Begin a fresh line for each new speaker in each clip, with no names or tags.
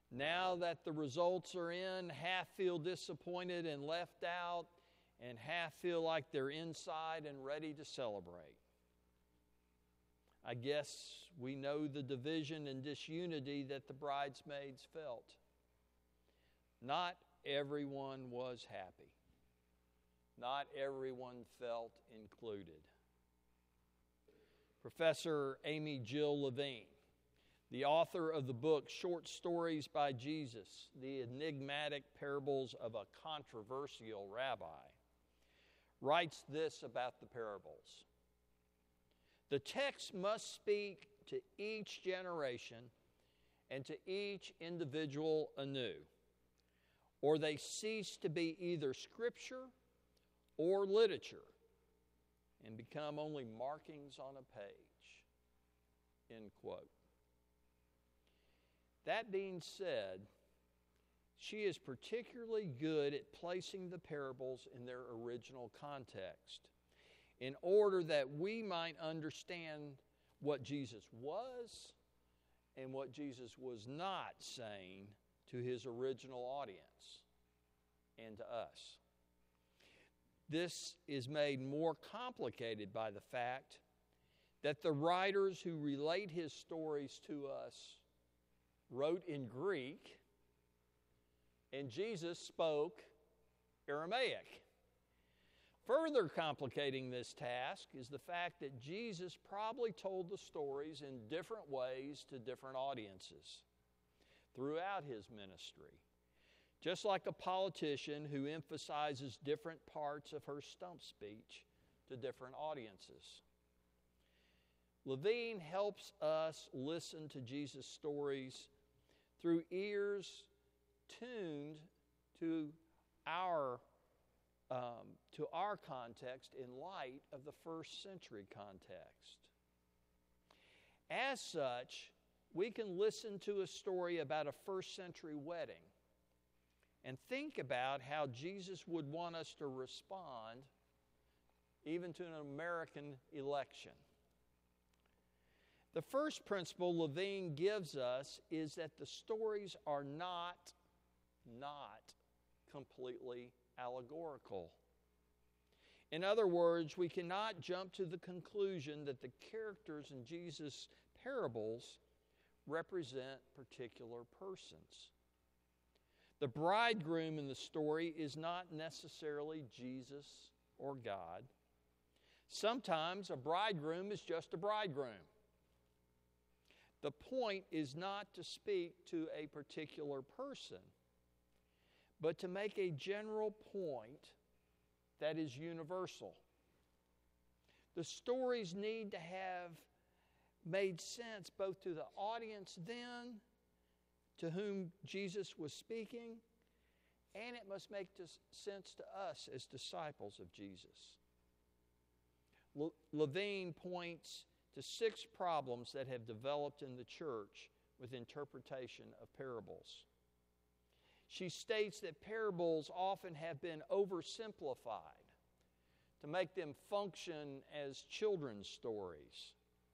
Now that the results are in, half feel disappointed and left out, and half feel like they're inside and ready to celebrate. I guess we know the division and disunity that the bridesmaids felt. Not everyone was happy. Not everyone felt included. Professor Amy Jill Levine, the author of the book Short Stories by Jesus, the enigmatic parables of a controversial rabbi, writes this about the parables. The text must speak to each generation and to each individual anew, or they cease to be either scripture or literature and become only markings on a page. End quote. That being said, she is particularly good at placing the parables in their original context in order that we might understand what Jesus was and what Jesus was not saying to his original audience and to us. This is made more complicated by the fact that the writers who relate his stories to us wrote in Greek and Jesus spoke Aramaic. Further complicating this task is the fact that Jesus probably told the stories in different ways to different audiences throughout his ministry, just like a politician who emphasizes different parts of her stump speech to different audiences. Levine helps us listen to Jesus' stories through ears tuned to our context in light of the first century context. As such, we can listen to a story about a first century wedding and think about how Jesus would want us to respond even to an American election. The first principle Levine gives us is that the stories are not completely allegorical. In other words, we cannot jump to the conclusion that the characters in Jesus' parables represent particular persons. The bridegroom in the story is not necessarily Jesus or God. Sometimes a bridegroom is just a bridegroom. The point is not to speak to a particular person, but to make a general point that is universal. The stories need to have made sense both to the audience then, to whom Jesus was speaking, and it must make sense to us as disciples of Jesus. Levine points to 6 problems that have developed in the church with interpretation of parables. She states that parables often have been oversimplified to make them function as children's stories.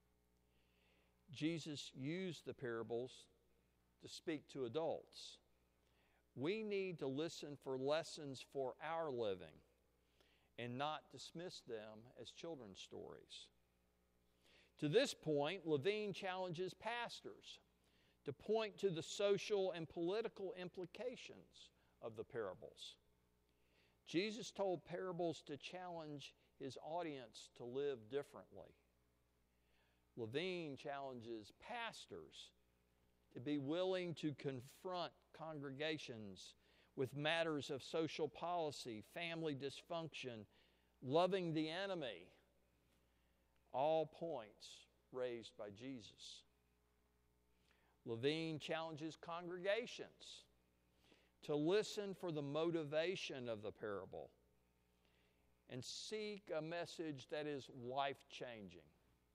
Jesus used the parables to speak to adults. We need to listen for lessons for our living and not dismiss them as children's stories. To this point, Levine challenges pastors to point to the social and political implications of the parables. Jesus told parables to challenge his audience to live differently. Levine challenges pastors to be willing to confront congregations with matters of social policy, family dysfunction, loving the enemy, all points raised by Jesus. Levine challenges congregations to listen for the motivation of the parable and seek a message that is life-changing.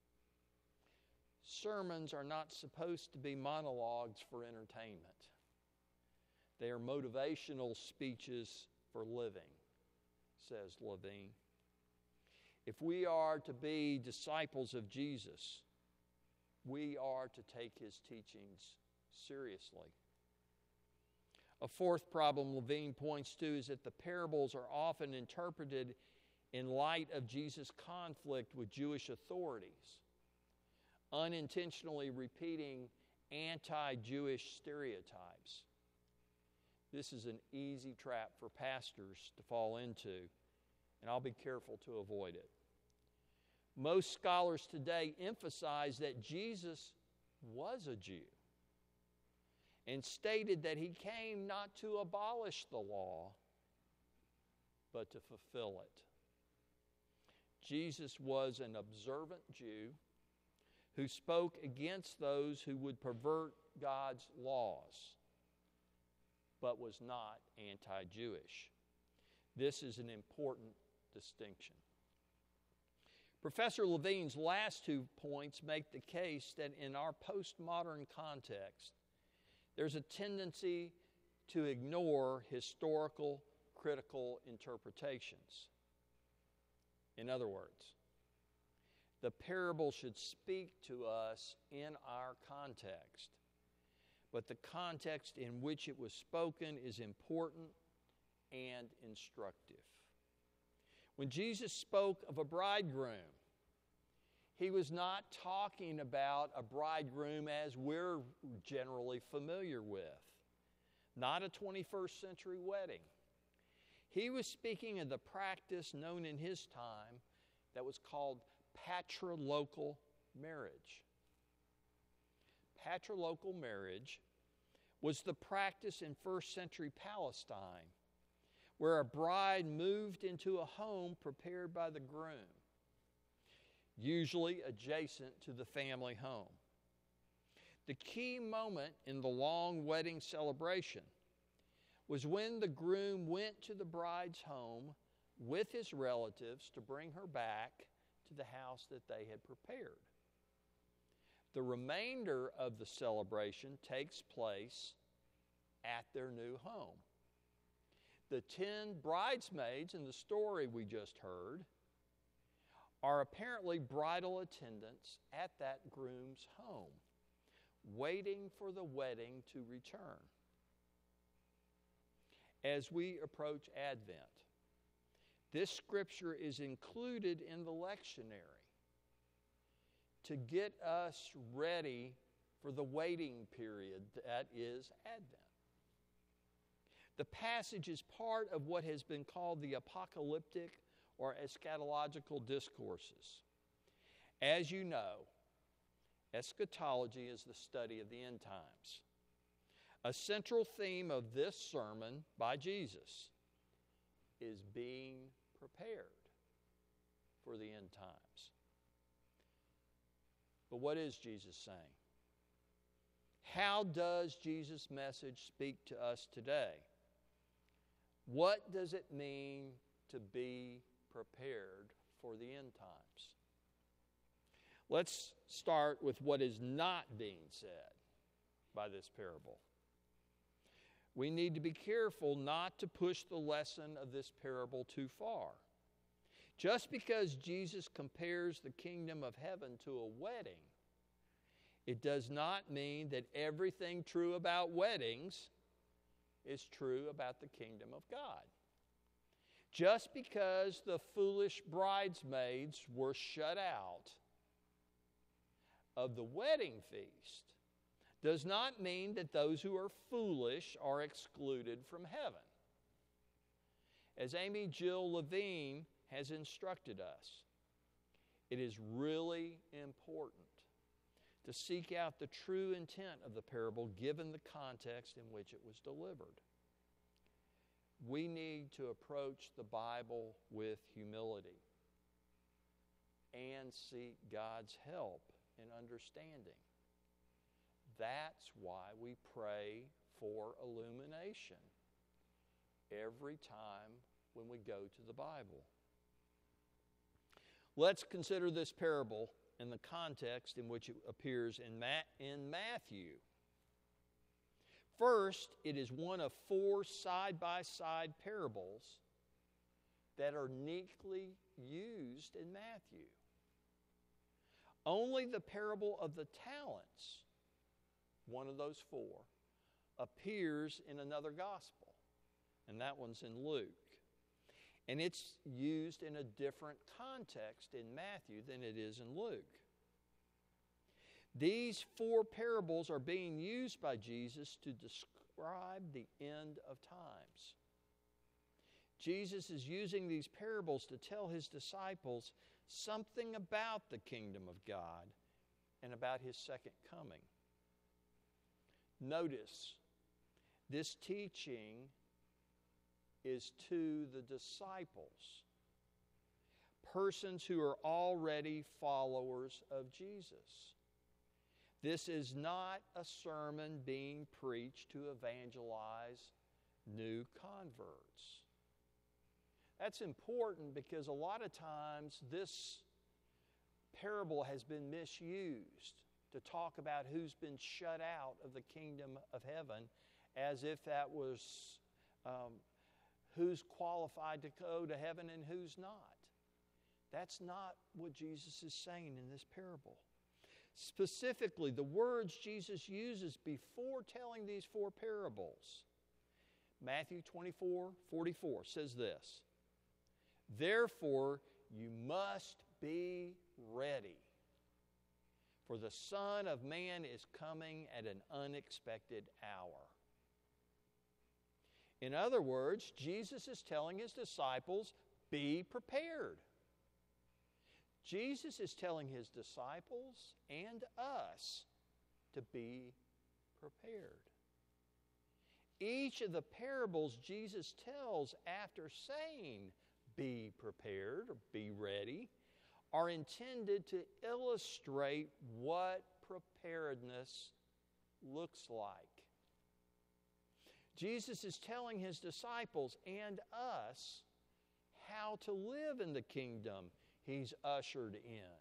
Sermons are not supposed to be monologues for entertainment. They are motivational speeches for living, says Levine. If we are to be disciples of Jesus, we are to take his teachings seriously. A fourth problem Levine points to is that the parables are often interpreted in light of Jesus' conflict with Jewish authorities, unintentionally repeating anti-Jewish stereotypes. This is an easy trap for pastors to fall into, and I'll be careful to avoid it. Most scholars today emphasize that Jesus was a Jew and stated that he came not to abolish the law, but to fulfill it. Jesus was an observant Jew who spoke against those who would pervert God's laws, but was not anti-Jewish. This is an important distinction. Professor Levine's last 2 points make the case that in our postmodern context, there's a tendency to ignore historical, critical interpretations. In other words, the parable should speak to us in our context, but the context in which it was spoken is important and instructive. When Jesus spoke of a bridegroom, he was not talking about a bridegroom as we're generally familiar with, not a 21st century wedding. He was speaking of the practice known in his time that was called patrilocal marriage. Patrilocal marriage was the practice in first century Palestine where a bride moved into a home prepared by the groom, usually adjacent to the family home. The key moment in the long wedding celebration was when the groom went to the bride's home with his relatives to bring her back to the house that they had prepared. The remainder of the celebration takes place at their new home. The 10 bridesmaids in the story we just heard are apparently bridal attendants at that groom's home, waiting for the wedding to return. As we approach Advent, this scripture is included in the lectionary to get us ready for the waiting period that is Advent. The passage is part of what has been called the apocalyptic or eschatological discourses. As you know, eschatology is the study of the end times. A central theme of this sermon by Jesus is being prepared for the end times. But what is Jesus saying? How does Jesus' message speak to us today? What does it mean to be prepared for the end times? Let's start with what is not being said by this parable. We need to be careful not to push the lesson of this parable too far. Just because Jesus compares the kingdom of heaven to a wedding, it does not mean that everything true about weddings is true about the kingdom of God. Just because the foolish bridesmaids were shut out of the wedding feast does not mean that those who are foolish are excluded from heaven. As Amy Jill Levine has instructed us, it is really important to seek out the true intent of the parable given the context in which it was delivered. We need to approach the Bible with humility and seek God's help in understanding. That's why we pray for illumination every time when we go to the Bible. Let's consider this parable in the context in which it appears in Matthew. First, it is one of 4 side-by-side parables that are neatly used in Matthew. Only the parable of the talents, one of those 4, appears in another gospel, and that one's in Luke. And it's used in a different context in Matthew than it is in Luke. These 4 parables are being used by Jesus to describe the end of times. Jesus is using these parables to tell his disciples something about the kingdom of God and about his second coming. Notice, this teaching is to the disciples, persons who are already followers of Jesus. This is not a sermon being preached to evangelize new converts. That's important because a lot of times this parable has been misused to talk about who's been shut out of the kingdom of heaven, as if that was who's qualified to go to heaven and who's not. That's not what Jesus is saying in this parable. Specifically, the words Jesus uses before telling these 4 parables. Matthew 24:44 says this, "Therefore you must be ready, for the Son of Man is coming at an unexpected hour." In other words, Jesus is telling his disciples, be prepared. Jesus is telling his disciples and us to be prepared. Each of the parables Jesus tells after saying, be prepared or be ready, are intended to illustrate what preparedness looks like. Jesus is telling his disciples and us how to live in the kingdom he's ushered in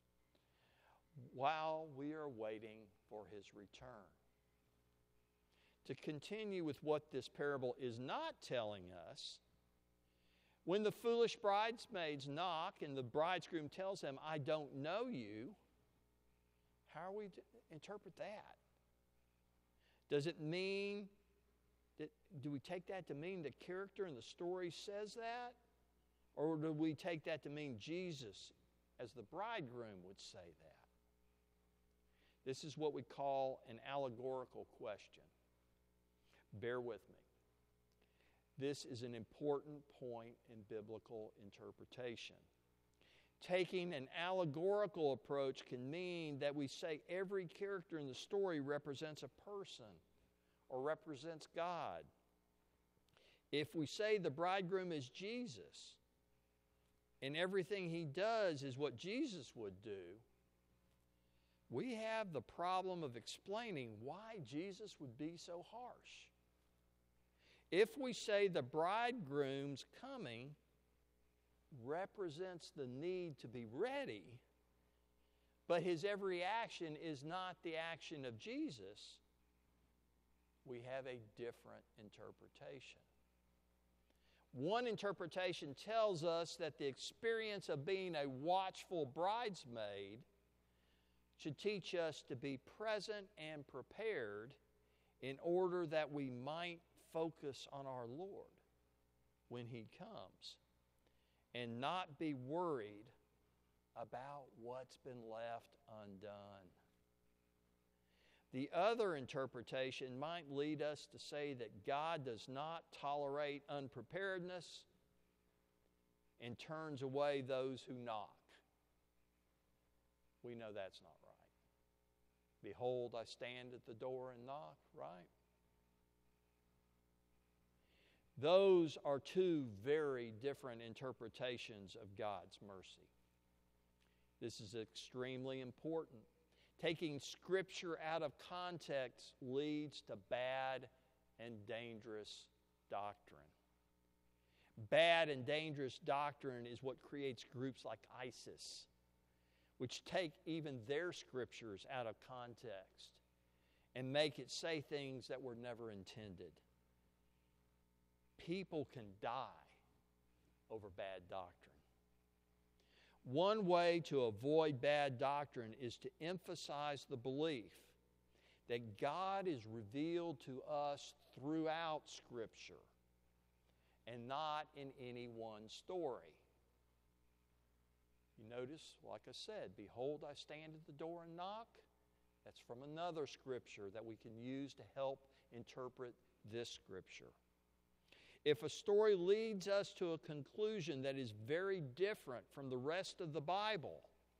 while we are waiting for his return. To continue with what this parable is not telling us, when the foolish bridesmaids knock and the bridegroom tells them, I don't know you, how are we to interpret that? Does it mean that, do we take that to mean the character in the story says that? Or do we take that to mean Jesus, as the bridegroom, would say that? This is what we call an allegorical question. Bear with me. This is an important point in biblical interpretation. Taking an allegorical approach can mean that we say every character in the story represents a person or represents God. If we say the bridegroom is Jesus and everything he does is what Jesus would do, we have the problem of explaining why Jesus would be so harsh. If we say the bridegroom's coming represents the need to be ready, but his every action is not the action of Jesus, we have a different interpretation. One interpretation tells us that the experience of being a watchful bridesmaid should teach us to be present and prepared in order that we might focus on our Lord when he comes and not be worried about what's been left undone. The other interpretation might lead us to say that God does not tolerate unpreparedness and turns away those who knock. We know that's not right. Behold, I stand at the door and knock, right? Those are two very different interpretations of God's mercy. This is extremely important. Taking Scripture out of context leads to bad and dangerous doctrine. Bad and dangerous doctrine is what creates groups like ISIS, which take even their Scriptures out of context and make it say things that were never intended. People can die over bad doctrine. One way to avoid bad doctrine is to emphasize the belief that God is revealed to us throughout Scripture and not in any one story. You notice, like I said, behold, I stand at the door and knock. That's from another Scripture that we can use to help interpret this Scripture. If a story leads us to a conclusion that is very different from the rest of the Bible,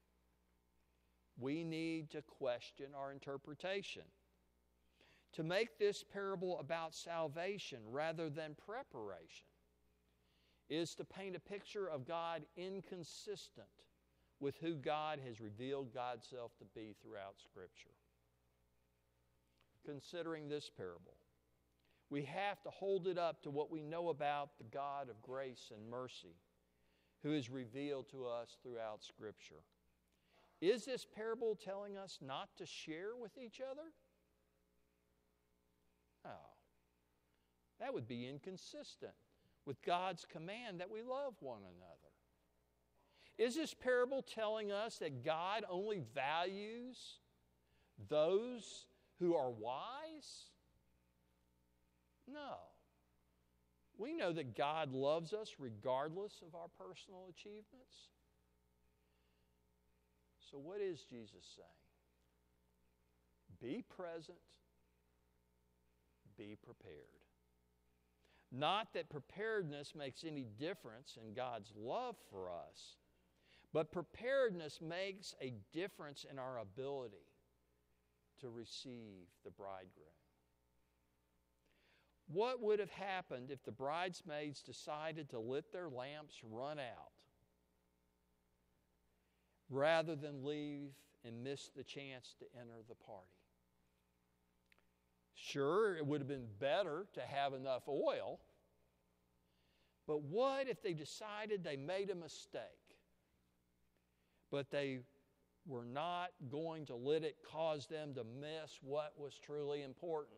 we need to question our interpretation. To make this parable about salvation rather than preparation is to paint a picture of God inconsistent with who God has revealed God's self to be throughout Scripture. Considering this parable, we have to hold it up to what we know about the God of grace and mercy who is revealed to us throughout Scripture. Is this parable telling us not to share with each other? No. That would be inconsistent with God's command that we love one another. Is this parable telling us that God only values those who are wise? No. We know that God loves us regardless of our personal achievements. So what is Jesus saying? Be present, be prepared. Not that preparedness makes any difference in God's love for us, but preparedness makes a difference in our ability to receive the bridegroom. What would have happened if the bridesmaids decided to let their lamps run out rather than leave and miss the chance to enter the party? Sure, it would have been better to have enough oil, but what if they decided they made a mistake, but they were not going to let it cause them to miss what was truly important?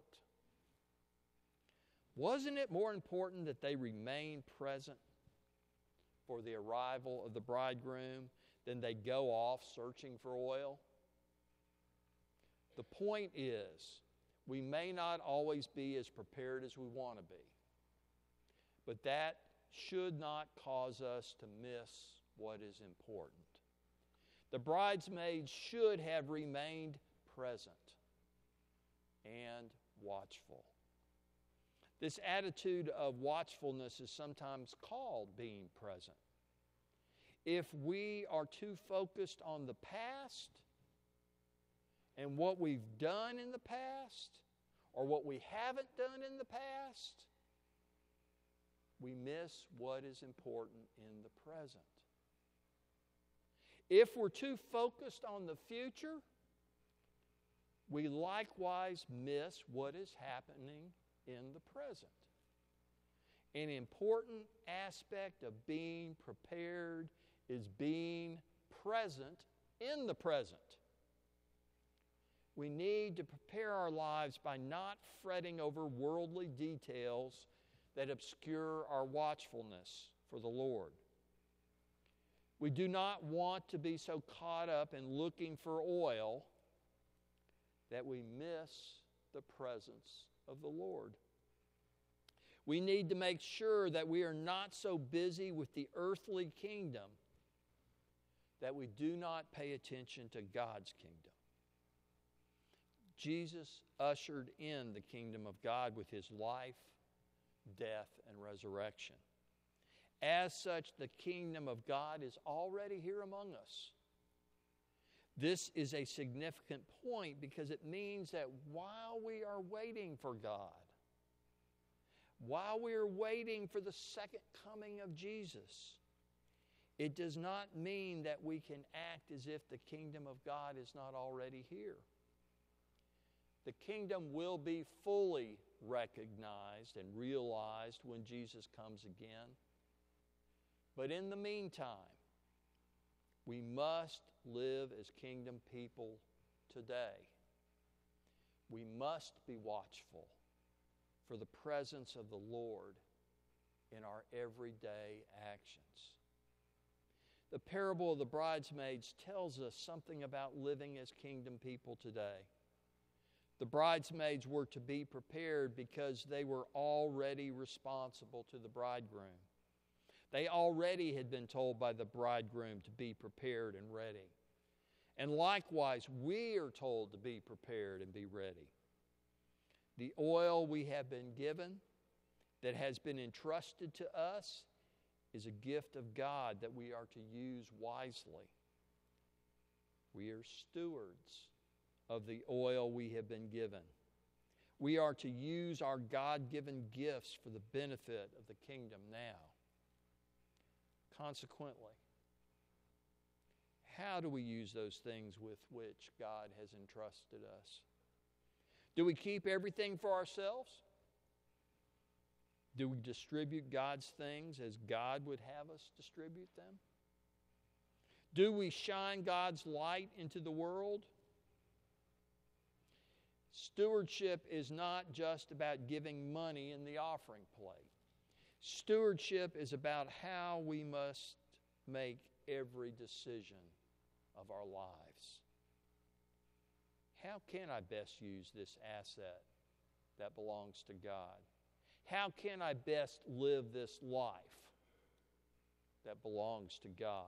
Wasn't it more important that they remain present for the arrival of the bridegroom than they go off searching for oil? The point is, we may not always be as prepared as we want to be, but that should not cause us to miss what is important. The bridesmaids should have remained present and watchful. This attitude of watchfulness is sometimes called being present. If we are too focused on the past and what we've done in the past, or what we haven't done in the past, we miss what is important in the present. If we're too focused on the future, we likewise miss what is happening in the present. An important aspect of being prepared is being present in the present. We need to prepare our lives by not fretting over worldly details that obscure our watchfulness for the Lord. We do not want to be so caught up in looking for oil that we miss the presence of the Lord. We need to make sure that we are not so busy with the earthly kingdom that we do not pay attention to God's kingdom. Jesus ushered in the kingdom of God with his life, death, and resurrection. As such, the kingdom of God is already here among us. This is a significant point because it means that while we are waiting for God, while we are waiting for the second coming of Jesus, it does not mean that we can act as if the kingdom of God is not already here. The kingdom will be fully recognized and realized when Jesus comes again. But in the meantime, we must live as kingdom people today. We must be watchful for the presence of the Lord in our everyday actions. The parable of the bridesmaids tells us something about living as kingdom people today. The bridesmaids were to be prepared because they were already responsible to the bridegroom. They already had been told by the bridegroom to be prepared and ready. And likewise, we are told to be prepared and be ready. The oil we have been given, that has been entrusted to us, is a gift of God that we are to use wisely. We are stewards of the oil we have been given. We are to use our God-given gifts for the benefit of the kingdom now. Consequently, how do we use those things with which God has entrusted us? Do we keep everything for ourselves? Do we distribute God's things as God would have us distribute them? Do we shine God's light into the world? Stewardship is not just about giving money in the offering plate. Stewardship is about how we must make every decision of our lives. How can I best use this asset that belongs to God? How can I best live this life that belongs to God?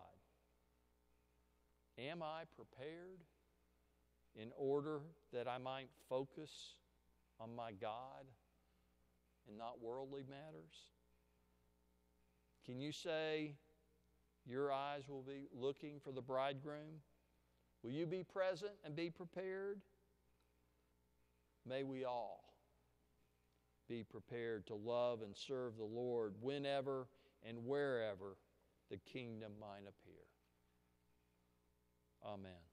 Am I prepared in order that I might focus on my God and not worldly matters? Can you say your eyes will be looking for the bridegroom? Will you be present and be prepared? May we all be prepared to love and serve the Lord whenever and wherever the kingdom might appear. Amen.